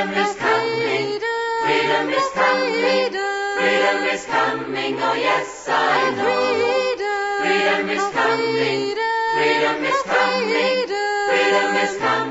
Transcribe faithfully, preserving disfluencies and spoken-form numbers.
Freedom is coming. Freedom is coming. Freedom is coming. Oh yes, I know. Freedom is coming. Freedom is coming. Freedom is coming.